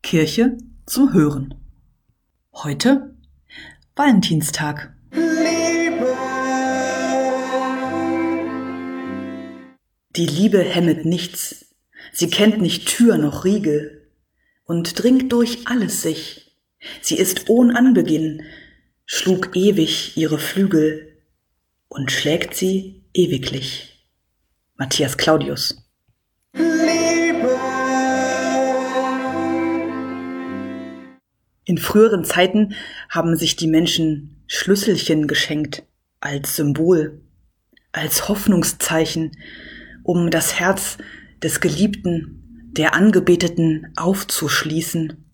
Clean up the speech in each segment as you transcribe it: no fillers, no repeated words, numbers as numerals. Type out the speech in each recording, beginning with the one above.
Kirche zum Hören. Heute Valentinstag. Die Liebe hemmet nichts, sie kennt nicht Tür noch Riegel und dringt durch alles sich. Sie ist ohn Anbeginn, schlug ewig ihre Flügel und schlägt sie ewiglich. Matthias Claudius. In früheren Zeiten haben sich die Menschen Schlüsselchen geschenkt als Symbol, als Hoffnungszeichen, um das Herz des Geliebten, der Angebeteten aufzuschließen.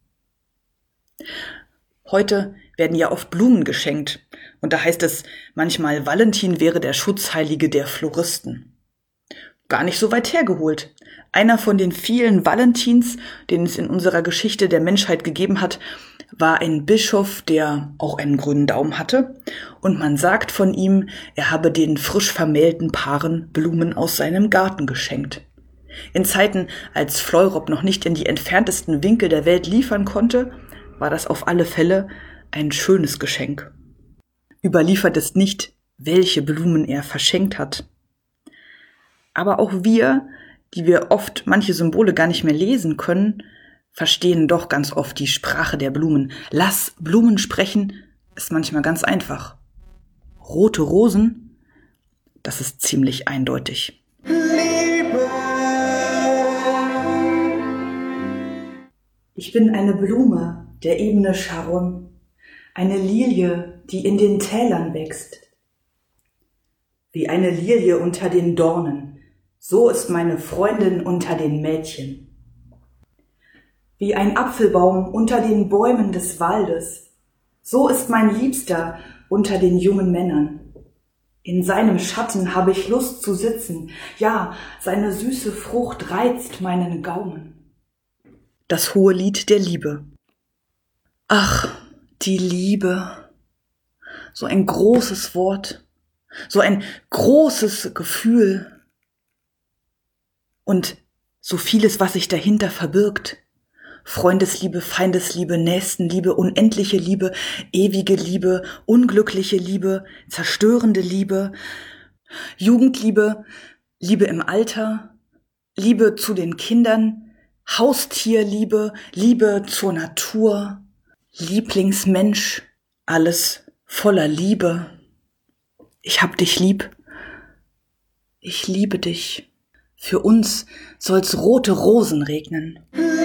Heute werden ja oft Blumen geschenkt und da heißt es manchmal, Valentin wäre der Schutzheilige der Floristen. Gar nicht so weit hergeholt. Einer von den vielen Valentins, den es in unserer Geschichte der Menschheit gegeben hat, war ein Bischof, der auch einen grünen Daumen hatte, und man sagt von ihm, er habe den frisch vermählten Paaren Blumen aus seinem Garten geschenkt. In Zeiten, als Fleurop noch nicht in die entferntesten Winkel der Welt liefern konnte, war das auf alle Fälle ein schönes Geschenk. Überliefert ist nicht, welche Blumen er verschenkt hat. Aber auch wir, die wir oft manche Symbole gar nicht mehr lesen können, verstehen doch ganz oft die Sprache der Blumen. Lass Blumen sprechen ist manchmal ganz einfach. Rote Rosen, das ist ziemlich eindeutig. Liebe. Ich bin eine Blume der Ebene Scharon, eine Lilie, die in den Tälern wächst. Wie eine Lilie unter den Dornen, so ist meine Freundin unter den Mädchen. Wie ein Apfelbaum unter den Bäumen des Waldes, so ist mein Liebster unter den jungen Männern. In seinem Schatten habe ich Lust zu sitzen, ja, seine süße Frucht reizt meinen Gaumen. Das hohe Lied der Liebe. Ach, die Liebe, so ein großes Wort, so ein großes Gefühl und so vieles, was sich dahinter verbirgt. Freundesliebe, Feindesliebe, Nächstenliebe, unendliche Liebe, ewige Liebe, unglückliche Liebe, zerstörende Liebe, Jugendliebe, Liebe im Alter, Liebe zu den Kindern, Haustierliebe, Liebe zur Natur, Lieblingsmensch, alles voller Liebe. Ich hab dich lieb, ich liebe dich. Für uns soll's rote Rosen regnen.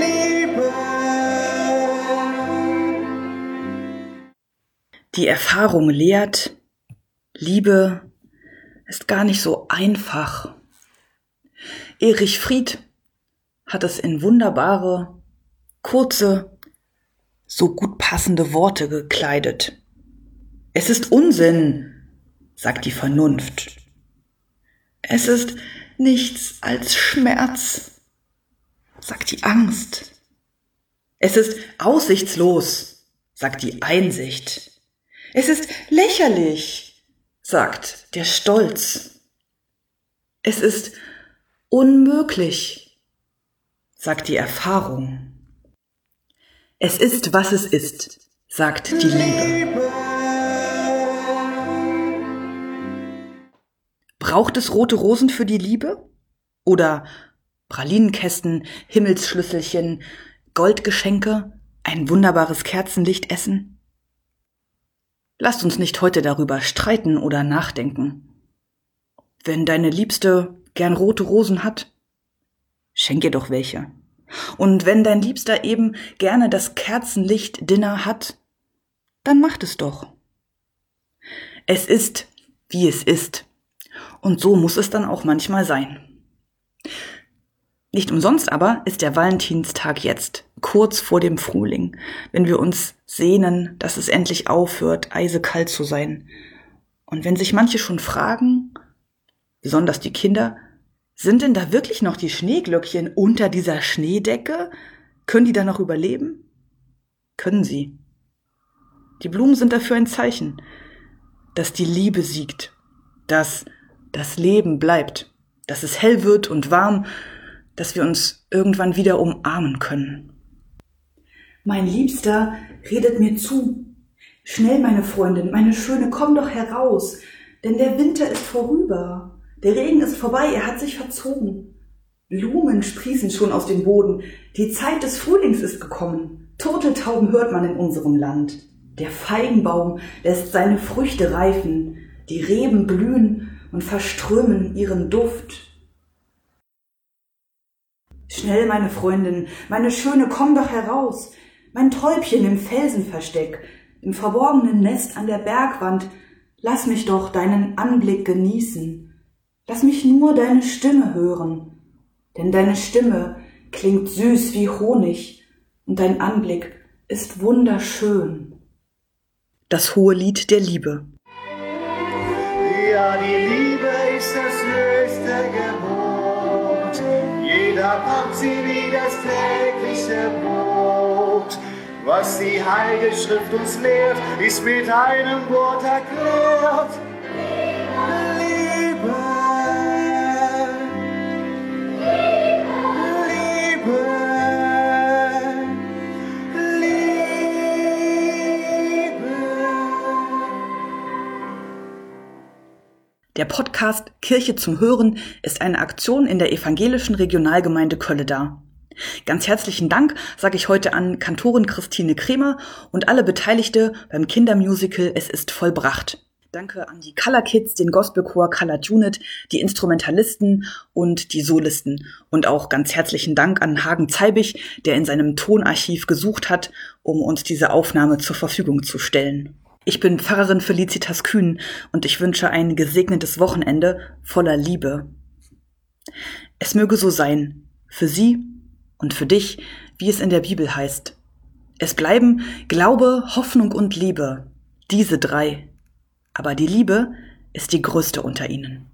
Die Erfahrung lehrt, Liebe ist gar nicht so einfach. Erich Fried hat es in wunderbare, kurze, so gut passende Worte gekleidet. Es ist Unsinn, sagt die Vernunft. Es ist nichts als Schmerz, sagt die Angst. Es ist aussichtslos, sagt die Einsicht. Es ist lächerlich, sagt der Stolz. Es ist unmöglich, sagt die Erfahrung. Es ist, was es ist, sagt die Liebe. Braucht es rote Rosen für die Liebe? Oder Pralinenkästen, Himmelsschlüsselchen, Goldgeschenke, ein wunderbares Kerzenlicht essen? Lasst uns nicht heute darüber streiten oder nachdenken. Wenn deine Liebste gern rote Rosen hat, schenk ihr doch welche. Und wenn dein Liebster eben gerne das Kerzenlicht-Dinner hat, dann macht es doch. Es ist, wie es ist. Und so muss es dann auch manchmal sein. Nicht umsonst aber ist der Valentinstag jetzt, kurz vor dem Frühling, wenn wir uns sehnen, dass es endlich aufhört, eisekalt zu sein. Und wenn sich manche schon fragen, besonders die Kinder, sind denn da wirklich noch die Schneeglöckchen unter dieser Schneedecke? Können die da noch überleben? Können sie. Die Blumen sind dafür ein Zeichen, dass die Liebe siegt, dass das Leben bleibt, dass es hell wird und warm, dass wir uns irgendwann wieder umarmen können. Mein Liebster redet mir zu. Schnell, meine Freundin, meine Schöne, komm doch heraus, denn der Winter ist vorüber. Der Regen ist vorbei, er hat sich verzogen. Blumen sprießen schon aus dem Boden. Die Zeit des Frühlings ist gekommen. Turteltauben hört man in unserem Land. Der Feigenbaum lässt seine Früchte reifen. Die Reben blühen und verströmen ihren Duft. Schnell, meine Freundin, meine Schöne, komm doch heraus. Mein Täubchen im Felsenversteck, im verborgenen Nest an der Bergwand, lass mich doch deinen Anblick genießen. Lass mich nur deine Stimme hören, denn deine Stimme klingt süß wie Honig und dein Anblick ist wunderschön. Das hohe Lied der Liebe. Ja, die Liebe ist das höchste Gebot. Jeder braucht sie wie das tägliche Brot. Was die Heilige Schrift uns lehrt, ist mit einem Wort erklärt. Liebe. Liebe. Liebe. Der Podcast Kirche zum Hören ist eine Aktion in der evangelischen Regionalgemeinde Kölleda. Ganz herzlichen Dank sage ich heute an Kantorin Christine Kremer und alle Beteiligte beim Kindermusical Es ist vollbracht. Danke an die Color Kids, den Gospelchor Colored Unit, die Instrumentalisten und die Solisten. Und auch ganz herzlichen Dank an Hagen Zeibig, der in seinem Tonarchiv gesucht hat, um uns diese Aufnahme zur Verfügung zu stellen. Ich bin Pfarrerin Felicitas Kühn und ich wünsche ein gesegnetes Wochenende voller Liebe. Es möge so sein, für Sie und für dich, wie es in der Bibel heißt. Es bleiben Glaube, Hoffnung und Liebe, diese drei. Aber die Liebe ist die größte unter ihnen.